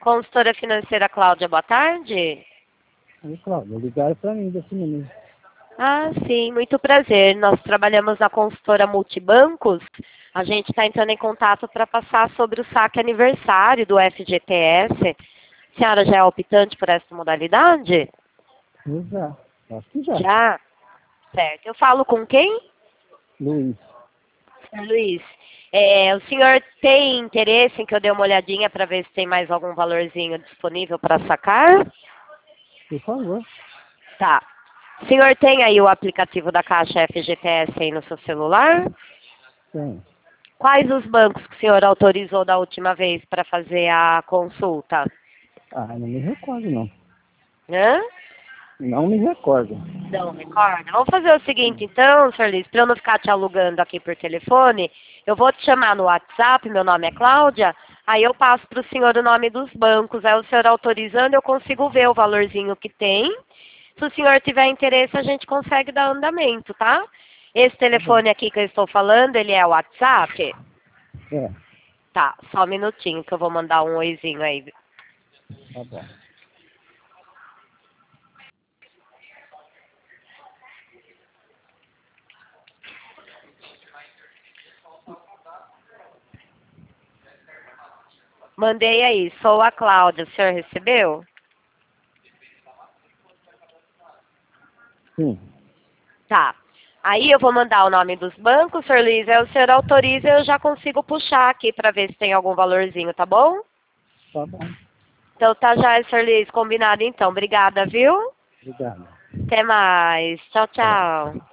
Consultora financeira Cláudia, boa tarde. Oi, Cláudia, ligaram para mim desse número. Ah, sim, muito prazer. Nós trabalhamos na consultora Multibancos. A gente está entrando em contato para passar sobre o saque aniversário do FGTS. A senhora já é optante por essa modalidade? Eu já, acho que já. Já? Certo. Eu falo com quem? Luiz, Senhor Luiz. O senhor tem interesse em que eu dê uma olhadinha para ver se tem mais algum valorzinho disponível para sacar? por favor. Tá. O senhor tem aí o aplicativo da Caixa FGTS aí no seu celular? Tem. Quais os bancos que o senhor autorizou da última vez para fazer a consulta? Ah, não me recordo, não. Hã? Não me recordo. Não recorda? Vamos fazer o seguinte então, senhor Luiz, para eu não ficar te alugando aqui por telefone, eu vou te chamar no WhatsApp, meu nome é Cláudia, aí eu passo para o senhor o nome dos bancos, aí o senhor autorizando eu consigo ver o valorzinho que tem. Se o senhor tiver interesse, a gente consegue dar andamento, tá? Esse Tá bom. telefone aqui que eu estou falando, ele é o WhatsApp? É, Tá, só um minutinho que eu vou mandar um oizinho aí. tá bom. Mandei aí, sou a Cláudia, o senhor recebeu? Sim, Tá. Aí eu vou mandar o nome dos bancos, senhor Luiz, aí o senhor autoriza, eu já consigo puxar aqui para ver se tem algum valorzinho, tá bom? tá bom. Então tá já, senhor Luiz, combinado então. Obrigada, viu? Obrigado. Até mais. Tchau, Tchau. tchau.